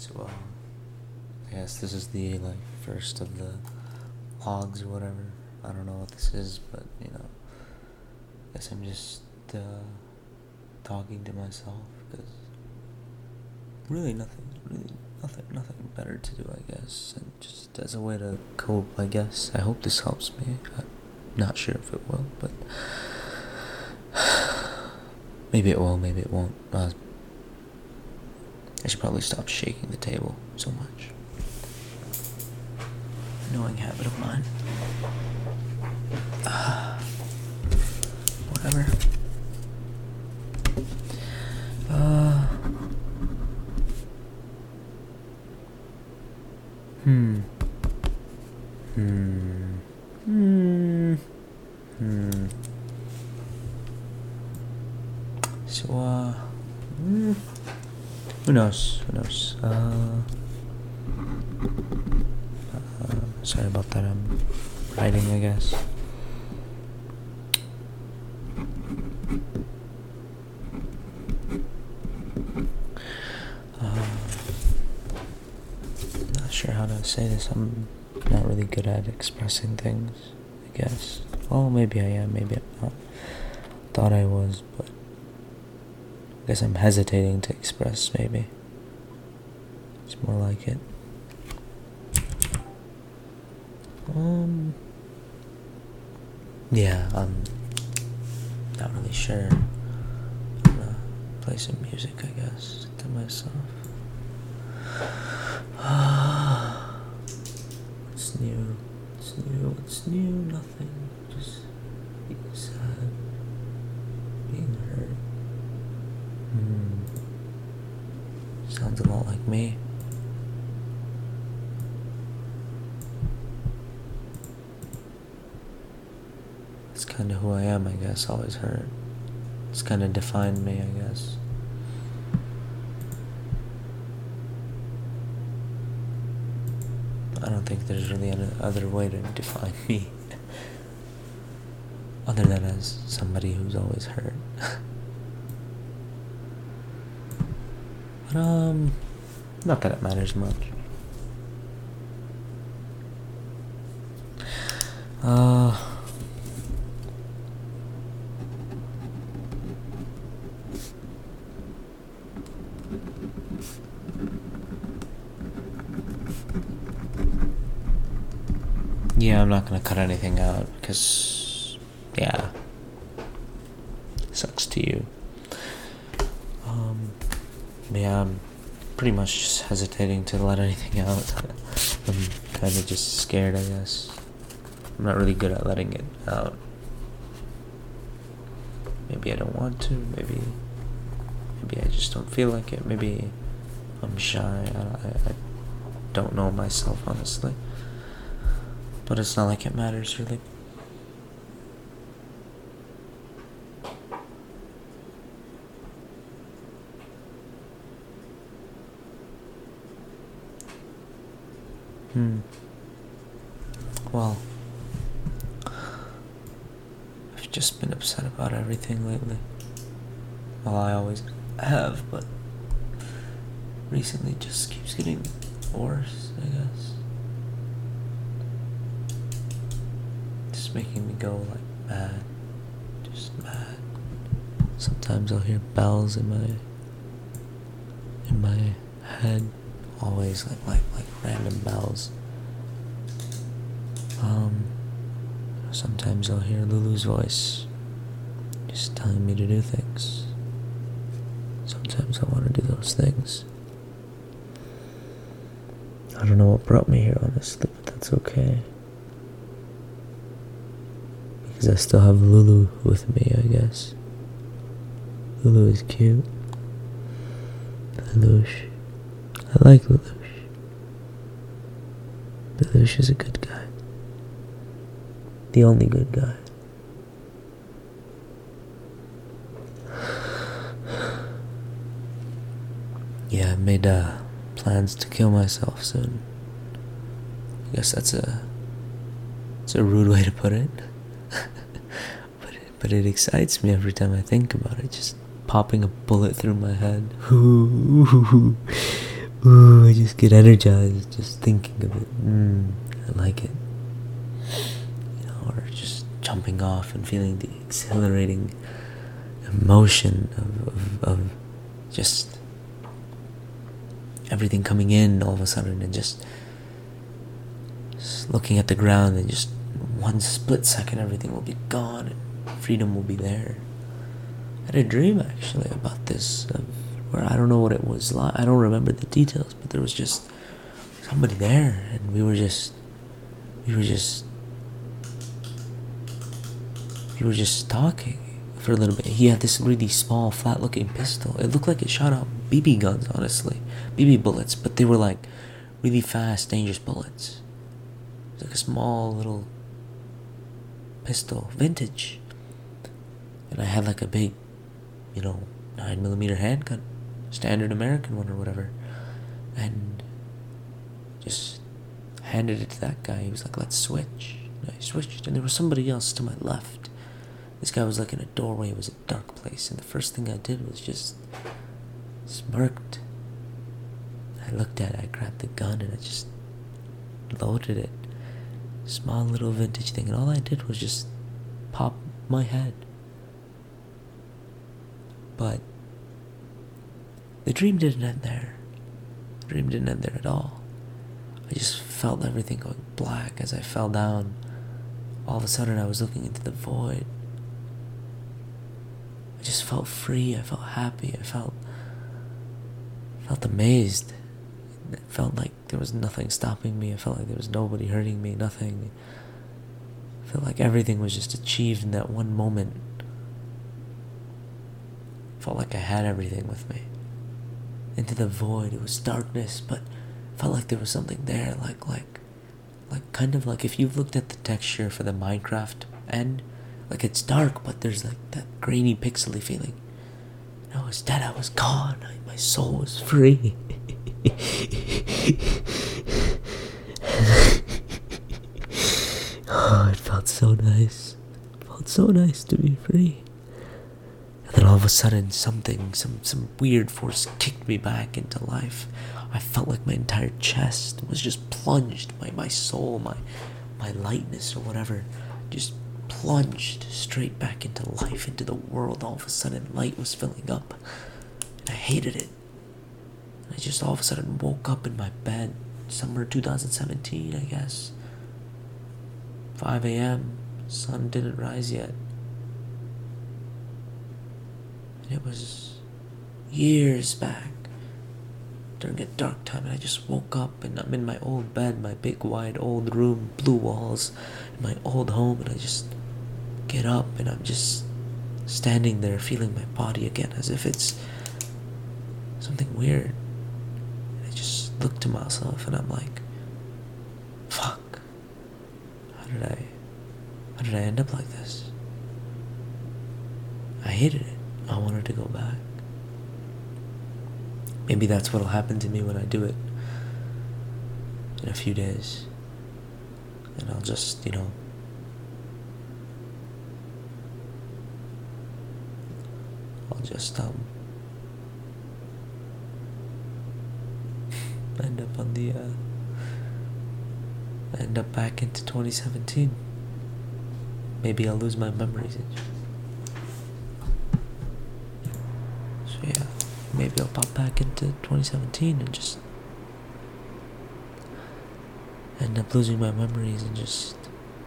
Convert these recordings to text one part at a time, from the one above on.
So, I guess this is the, first of the logs or whatever. I don't know what this is, but, I guess I'm just, talking to myself, because really nothing better to do, I guess, and just as a way to cope, I guess. I hope this helps me. I'm not sure if it will, but maybe it will, maybe it won't. I should probably stop shaking the table so much. Annoying habit of mine. Whatever. So, who knows? Sorry about that. I'm writing, I guess. Not sure how to say this. I'm not really good at expressing things, I guess. Well, maybe I am, maybe I'm not. Thought I was, but I guess I'm hesitating to express, maybe. It's more like it. Yeah, I'm not really sure. I'm gonna play some music, I guess, to myself. What's new? Nothing. Just being sad. Being hurt. Sounds a lot like me. It's kind of who I am, I guess. Always hurt. It's kind of defined me, I guess. I don't think there's really any other way to define me other than as somebody who's always hurt. But, not that it matters much. Yeah, I'm not gonna cut anything out because, yeah, sucks to you. Yeah, I'm pretty much just hesitating to let anything out. I'm kind of just scared, I guess. I'm not really good at letting it out. Maybe I don't want to, maybe I just don't feel like it, maybe I'm shy, I don't know myself, honestly. But it's not like it matters, really. Well, I've just been upset about everything lately. Well, I always have, but recently it just keeps getting worse, I guess. Just making me go mad. Just mad. Sometimes I'll hear bells in my head. Always like random bells. Sometimes I'll hear Lulu's voice just telling me to do things. Sometimes I want to do those things. I don't know what brought me here, honestly, but that's okay. Because I still have Lulu with me, I guess. Lulu is cute. Lelouch. I like Lelouch. Lelouch is a good guy. The only good guy. Yeah, I made plans to kill myself soon. I guess it's a rude way to put it. but it excites me every time I think about it. Just popping a bullet through my head. ooh, I just get energized just thinking of it. I like it. You know, or just jumping off and feeling the exhilarating emotion of just everything coming in all of a sudden, and just looking at the ground, and just one split second everything will be gone and freedom will be there. I had a dream actually about this, where I don't know what it was like. I don't remember the details, but there was just somebody there, and we were just talking for a little bit. He had this really small, flat-looking pistol. It looked like it shot out BB guns, honestly, BB bullets, but they were like really fast, dangerous bullets. It was like a small little pistol, vintage, and I had like a big, 9mm handgun, standard American one or whatever, and just handed it to that guy. He was like, "Let's switch." And I switched, and there was somebody else to my left. This guy was like in a doorway. It was a dark place, and the first thing I did was just smirked. I looked at it, I grabbed the gun, and I just loaded it. Small little vintage thing, and all I did was just pop my head. But the dream didn't end there. The dream didn't end there at all. I just felt everything going black as I fell down. All of a sudden I was looking into the void. I just felt free, I felt happy, I felt amazed. It felt like there was nothing stopping me. I felt like there was nobody hurting me, nothing. I felt like everything was just achieved in that one moment. I felt like I had everything with me. Into the void, it was darkness, but it felt like there was something there, like kind of like if you've looked at the texture for the Minecraft end, like it's dark, but there's like that grainy, pixely feeling. And I was dead, I was gone, my soul was free. Oh, it felt so nice. It felt so nice to be free. And then all of a sudden, some weird force kicked me back into life. I felt like my entire chest was just plunged. My soul, my lightness or whatever, just plunged straight back into life, into the world. All of a sudden, light was filling up. And I hated it. And I just all of a sudden woke up in my bed, summer 2017, I guess. 5 a.m., sun didn't rise yet. And it was years back, during a dark time, and I just woke up, and I'm in my old bed, my big wide old room, blue walls, in my old home, and I just get up, and I'm just standing there feeling my body again, as if it's something weird. And I just look to myself, and I'm like, fuck. How did I end up like this? I hated it. I wanted to go back. Maybe that's what'll happen to me when I do it in a few days. And I'll just, end up back into 2017. Maybe I'll lose my memories. So yeah, maybe I'll pop back into 2017 and just end up losing my memories and just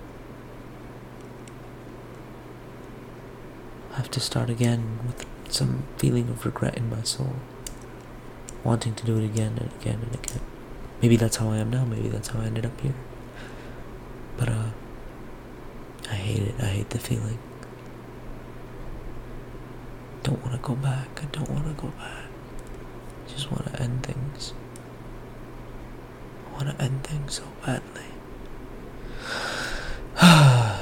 have to start again with some feeling of regret in my soul, wanting to do it again and again and again. Maybe that's how I am now. Maybe that's how I ended up here. But I hate it. I hate the feeling. Don't want to go back. I don't want to go back. I just want to end things. I want to end things so badly. I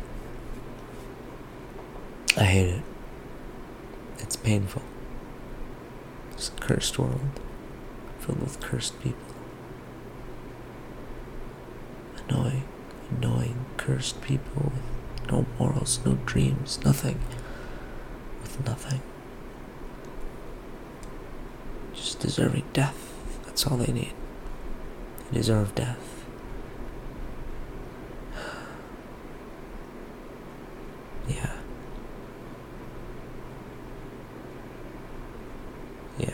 hate it. It's painful. It's a cursed world, filled with cursed people. Annoying, cursed people with no morals, no dreams, nothing. With nothing. Just deserving death. That's all they need. They deserve death. Yeah. Yeah.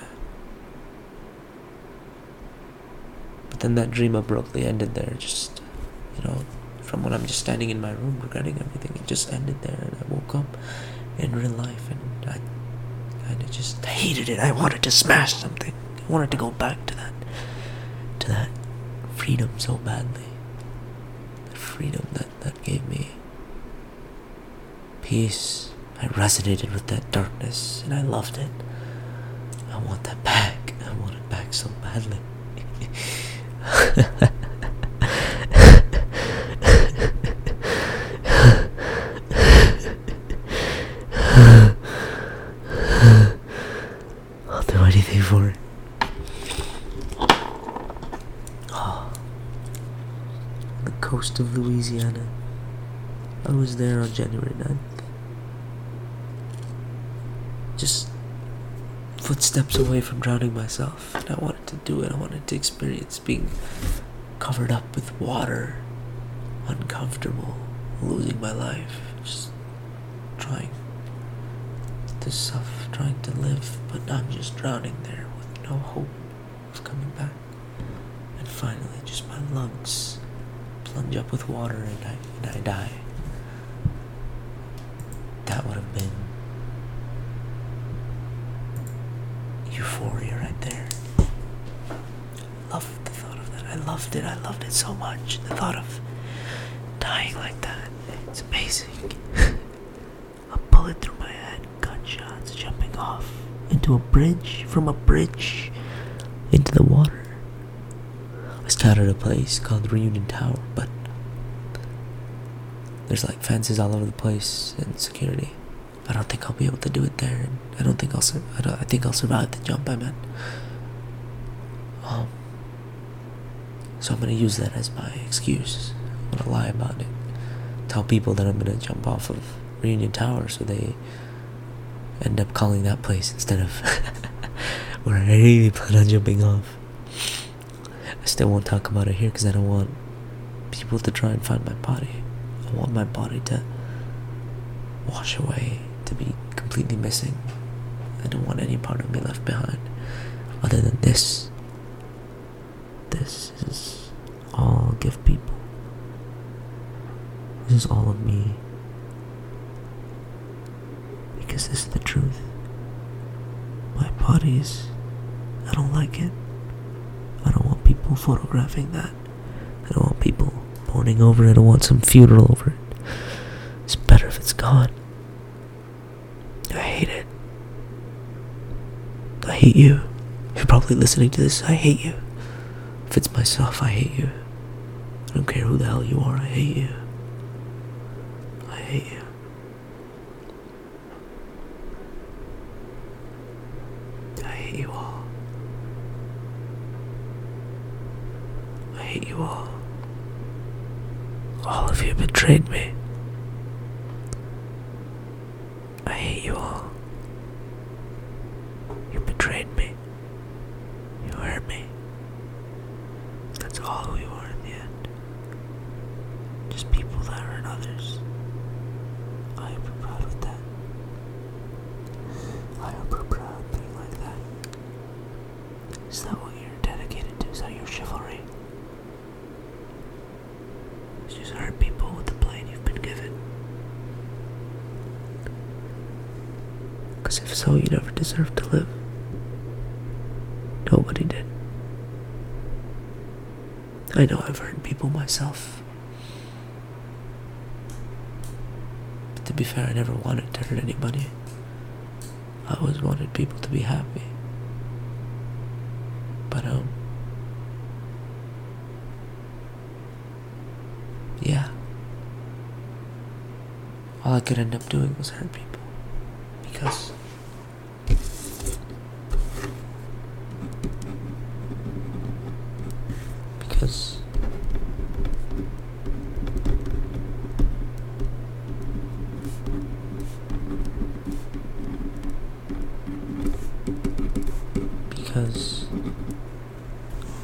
But then that dream abruptly ended there, just, from when I'm just standing in my room regretting everything, it just ended there, and I woke up in real life, and I kind of just hated it. I wanted to smash something. I wanted to go back to that freedom so badly. The freedom that gave me peace. I resonated with that darkness, and I loved it. I want that back. I want it back so badly. I'll do anything for it. Oh. The coast of Louisiana. I was there on January 9th. Just footsteps away from drowning myself. And I wanted to do it. I wanted to experience being covered up with water, uncomfortable, losing my life, just trying to live, but I'm just drowning there with no hope of coming back. And finally, just my lungs plunge up with water, and I die. That would have been euphoria right there. I loved the thought of that. I loved it so much. The thought of dying like that, it's amazing. A bullet through my head, gunshots, jumping off into a bridge, from a bridge into the water. I scouted a place called Reunion Tower, but there's like fences all over the place and security. I don't think I'll be able to do it there, and I think I'll survive the jump, I meant. So I'm gonna use that as my excuse. I'm gonna lie about it. Tell people that I'm gonna jump off of Reunion Tower, so they end up calling that place instead of where I really plan on jumping off. I still won't talk about it here because I don't want people to try and find my body. I want my body to wash away, to be completely missing. I don't want any part of me left behind other than this. This is all I'll give people. This is all of me. Because this is the truth. My body's... I don't like it. I don't want people photographing that. I don't want people mourning over it. I don't want some funeral over it. It's better if it's gone. I hate it. I hate you. You're probably listening to this. I hate you. If it's myself, I hate you. I don't care who the hell you are. I hate you. I hate you. I hate you all. I hate you all. All of you betrayed me. I hate you all. You betrayed me. You hurt me. That's all who you are in the end. Just people that hurt others. I am proud of that. I am proud of being like that. Is that what you're dedicated to? Is that your chivalry? It's just hurt people with the blade you've been given. Because if so, you never deserved to live. Nobody did. I know I've hurt people myself. But to be fair, I never wanted to hurt anybody. I always wanted people to be happy. But, yeah. All I could end up doing was hurt people. Because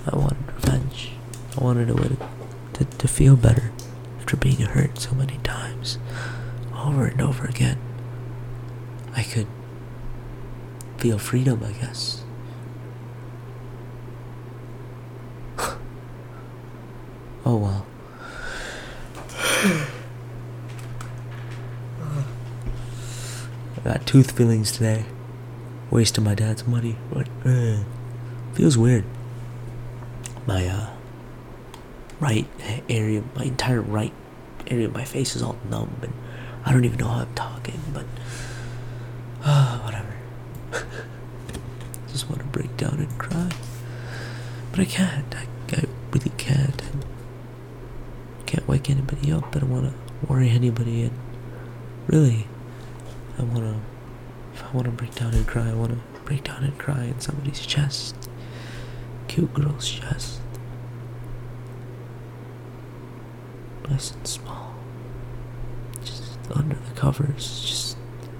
I wanted revenge. I wanted a way to feel better after being hurt so many times, over and over again. I could feel freedom, I guess. Oh well. I got tooth fillings today. Wasting my dad's money. But feels weird. My right area, my entire right area of my face is all numb, and I don't even know how I'm talking, but whatever. Just want to break down and cry. But I can't. I really can't. I can't wake anybody up. I don't want to worry anybody, and really, if I want to break down and cry, I want to break down and cry in somebody's chest. Cute girl's chest. Nice and small. Just under the covers. Just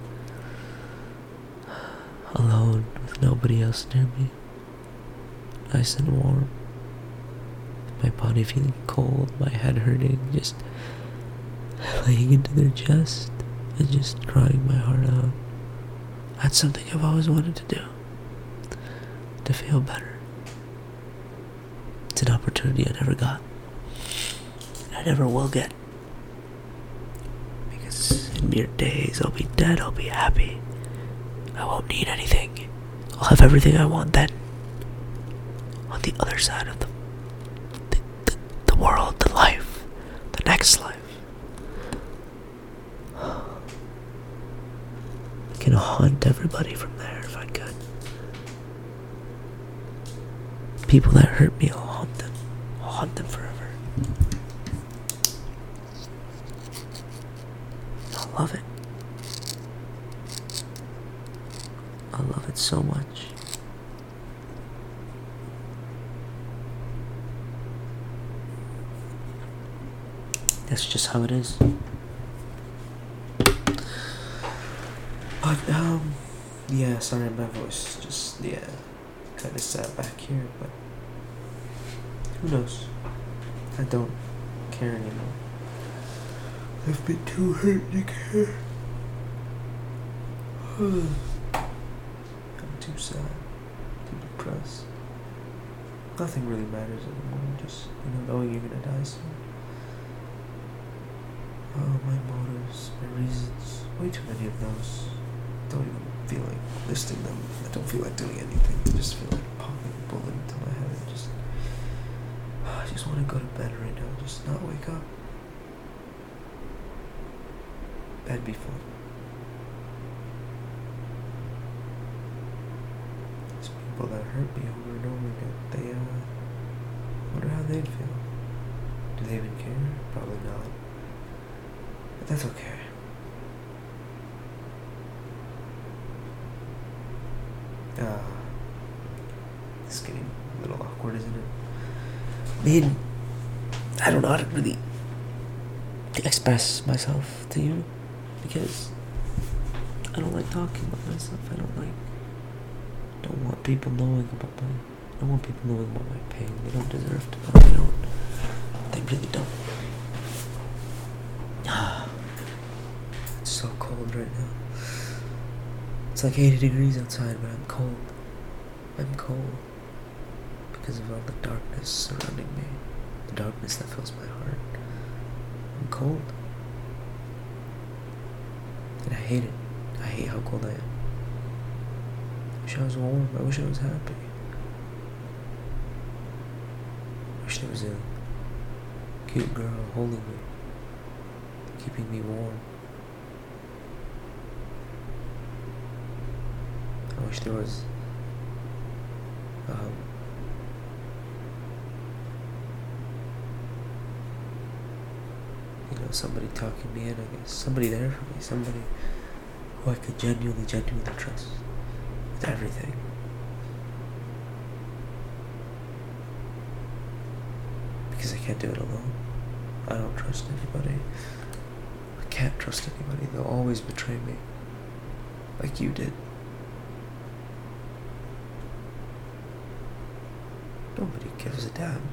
alone with nobody else near me. Nice and warm. My body feeling cold, my head hurting, just laying into their chest and just crying my heart out. That's something I've always wanted to do. To feel better. It's an opportunity I never got. And I never will get. Because in mere days I'll be dead, I'll be happy. I won't need anything. I'll have everything I want then. On the other side of the world, the life, the next life. I can haunt everybody from there if I could. People that hurt me, I'll haunt them. I'll haunt them forever. I love it. I love it so much. That's just how it is. But, yeah, sorry, my voice just, kind of sat back here, but who knows? I don't care anymore. I've been too hurt to care. I'm too sad, too depressed. Nothing really matters anymore, just, knowing you're gonna die soon. Oh, my motives, my reasons, way too many of those. Don't even feel like listing them. I don't feel like doing anything. I just feel like popping a bullet into my head and I just want to go to bed right now, just not wake up. That'd be fun. These people that hurt me over and over again, they, wonder how they'd feel. Do they even care? Probably not. But that's okay. It's getting a little awkward, isn't it? I don't know how to really express myself to you because I don't like talking about myself. I don't want people knowing about my pain. They don't deserve to know. They really don't. It's so cold right now. It's like 80 degrees outside, but I'm cold. I'm cold because of all the darkness surrounding me. The darkness that fills my heart. I'm cold. And I hate it. I hate how cold I am. I wish I was warm. I wish I was happy. I wish there was a cute girl holding me, keeping me warm. I wish there was somebody talking me in, I guess. Somebody there for me. Somebody who I could genuinely trust with everything. Because I can't do it alone. I don't trust anybody. I can't trust anybody. They'll always betray me. Like you did. Nobody gives a damn.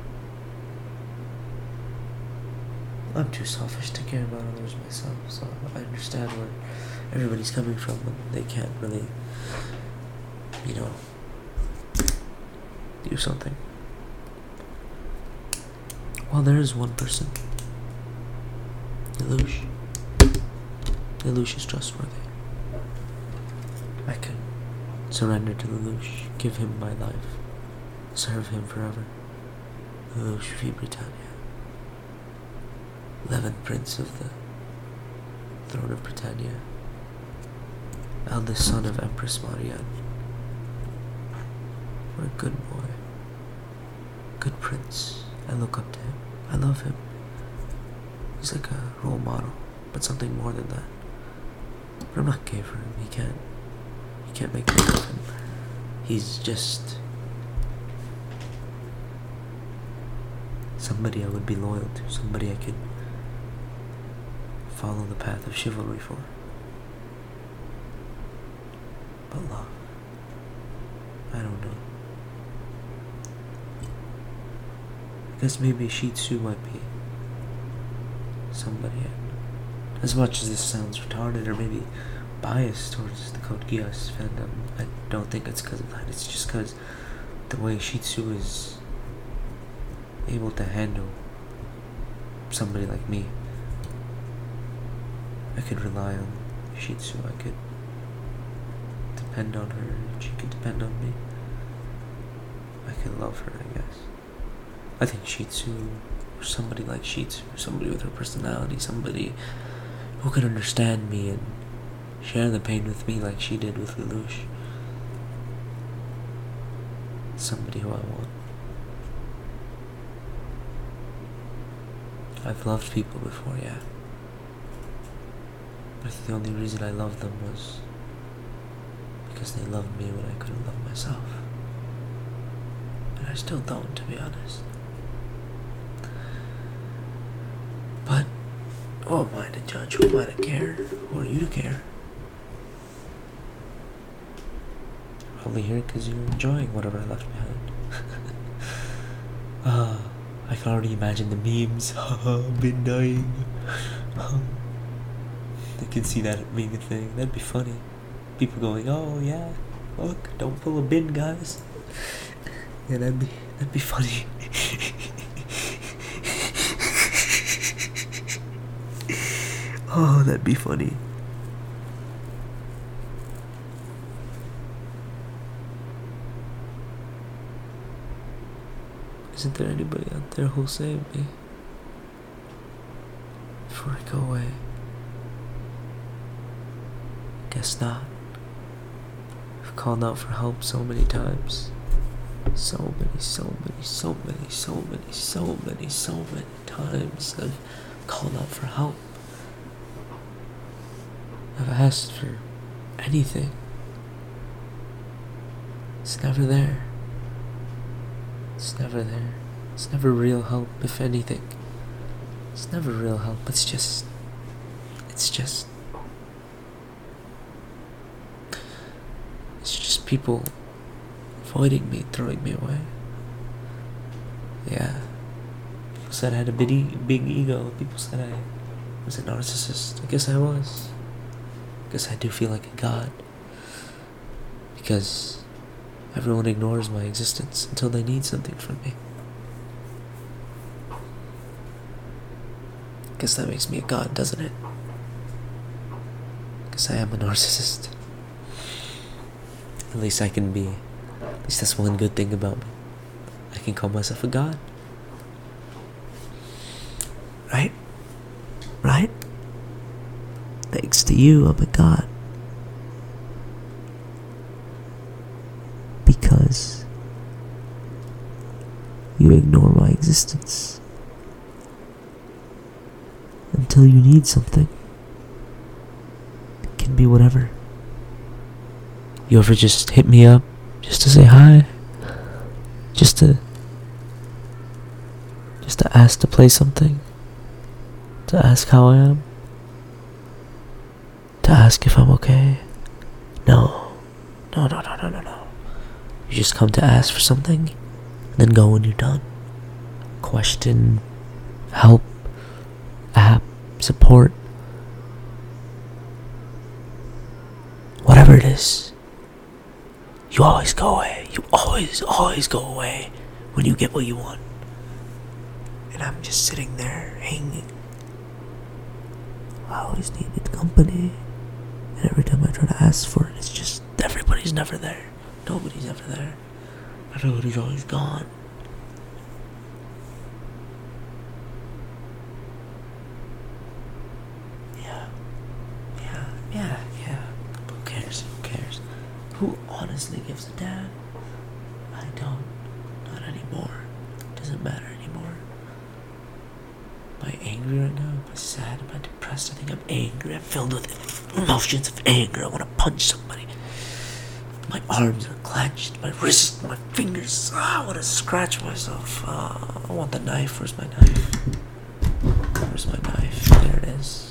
I'm too selfish to care about others myself, so I understand where everybody's coming from when they can't really, do something. Well, there is one person. Lelouch. Lelouch is trustworthy. I could surrender to Lelouch, give him my life, serve him forever. Lelouch V. Britannia, 11th Prince of the Throne of Britannia, eldest son of Empress Marianne. What a good boy. Good prince. I look up to him. I love him. He's like a role model, but something more than that. But I'm not gay for him. He can't make me love him. He's just somebody I would be loyal to, somebody I could follow the path of chivalry for. But love, I don't know. I guess maybe Shih Tzu might be somebody. As much as this sounds retarded or maybe biased towards the Code Geass fandom, I don't think it's because of that. It's just because the way Shih Tzu is able to handle somebody like me. I could rely on Shih Tzu. I could depend on her, and she could depend on me. I could love her, I guess. I think Shih Tzu, or somebody like Shih Tzu, somebody with her personality, somebody who could understand me and share the pain with me like she did with Lelouch. Somebody who I want. I've loved people before, yeah. But the only reason I loved them was because they loved me when I couldn't love myself. And I still don't, to be honest. But who am I to judge? Who am I to care? Who are you to care? You're probably here because you're enjoying whatever I left behind. I can already imagine the memes. I've been dying. I can see that being a thing. That'd be funny. People going, oh yeah, look, don't pull a bin, guys. Yeah, that'd be funny. Oh, that'd be funny. Isn't there anybody out there who'll save me before I go away? Guess not. I've called out for help so many times. So many times I've called out for help. I've asked for anything. It's never there. It's never there. It's never real help, if anything. It's never real help. It's just people avoiding me, throwing me away. Yeah. People said I had a big ego. People said I was a narcissist. I guess I was. I guess I do feel like a god. Because everyone ignores my existence until they need something from me. Guess that makes me a god, doesn't it? Guess I am a narcissist. At least I can be. At least that's one good thing about me. I can call myself a god. Right? Right? Thanks to you, I'm a god. Because you ignore my existence until you need something. It can be whatever. You ever just hit me up just to say hi? Just to ask to play something? To ask how I am? To ask if I'm okay? No. You just come to ask for something, and Then go when you're done. Question, help, app, support, whatever it is. You always go away. You always go away when you get what you want. And I'm just sitting there hanging. I always needed company. And every time I try to ask for it, it's just everybody's never there. Nobody's ever there. Everybody's always gone. Yeah. Who cares? Who honestly gives a damn? I don't. Not anymore. Doesn't matter anymore. Am I angry right now? Am I sad? Am I depressed? I think I'm angry. I'm filled with emotions of anger. I want to punch somebody. My arms are clenched. My wrists, my fingers. I want to scratch myself. I want the knife. Where's my knife? There it is.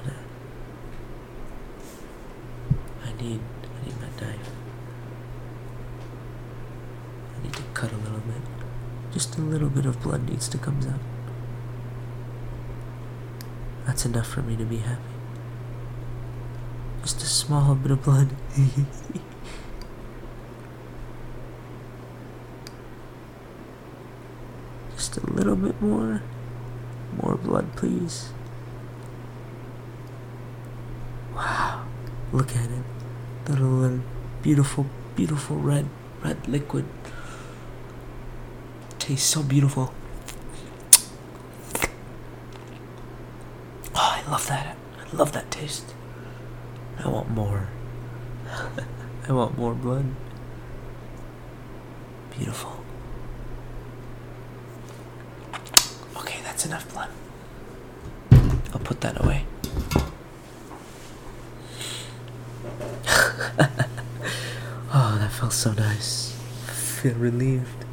I need my knife. I need to cut a little bit. Just a little bit of blood needs to come out. That's enough for me to be happy. Just a small bit of blood. Just a little bit more. More blood, please. Wow. Look at it. Little beautiful red liquid. Tastes so beautiful. Oh, I love that. I love that taste. I want more. I want more blood. Beautiful. Okay, that's enough blood. I'll put that away. Oh, that felt so nice. I feel relieved.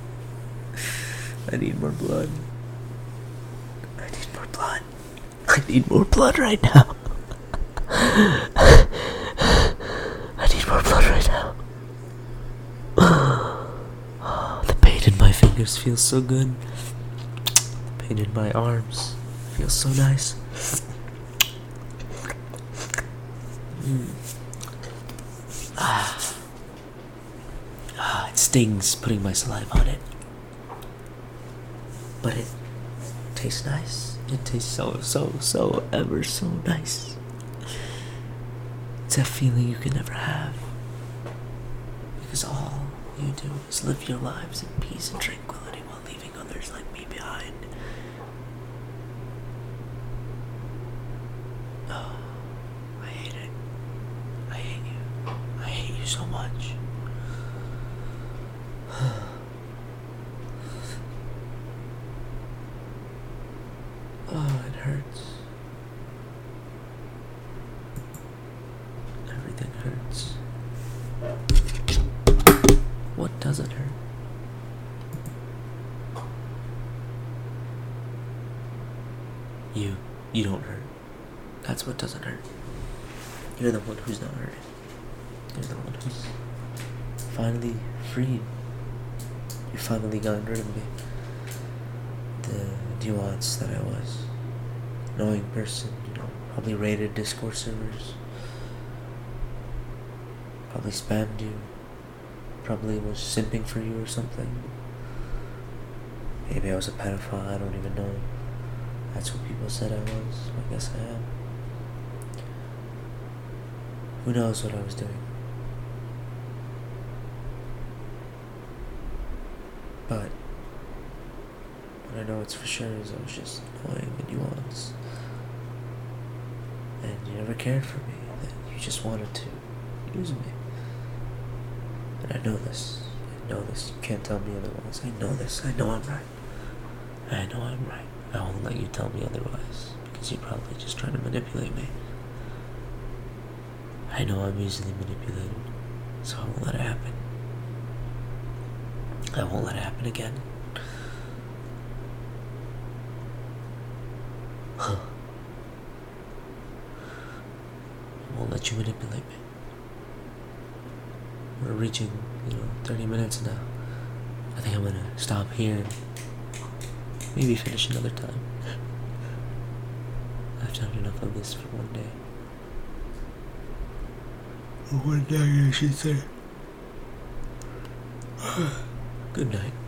I need more blood. I need more blood right now. I need more blood right now. Oh, the pain in my fingers feels so good. The pain in my arms feels so nice. It stings putting my saliva on it. But it tastes nice. It tastes so ever so nice. It's a feeling you can never have. Because all you do is live your lives in peace and tranquility while leaving others like me behind. Oh, I hate it. I hate you. I hate you so much. Oh, it hurts. Everything hurts. What doesn't hurt? You don't hurt. That's what doesn't hurt. You're the one who's not hurting. You're the one who's finally freed. You finally got rid of me. The nuance that I was. Annoying person, probably raided Discord servers. Probably spammed you. Probably was simping for you or something. Maybe I was a pedophile, I don't even know. That's what people said I was. I guess I am. Who knows what I was doing? But what I know it's for sure is I was just annoying and nuanced. And you never cared for me. That you just wanted to use me. And I know this. You can't tell me otherwise. I know this. I know I'm right. I won't let you tell me otherwise, because you're probably just trying to manipulate me. I know I'm easily manipulated, so I won't let it happen. I won't let it happen again. I won't let you manipulate me. We're reaching, 30 minutes now. I think I'm gonna stop here. Maybe finish another time. I've done enough of this for one day. One day, I should say. Good night.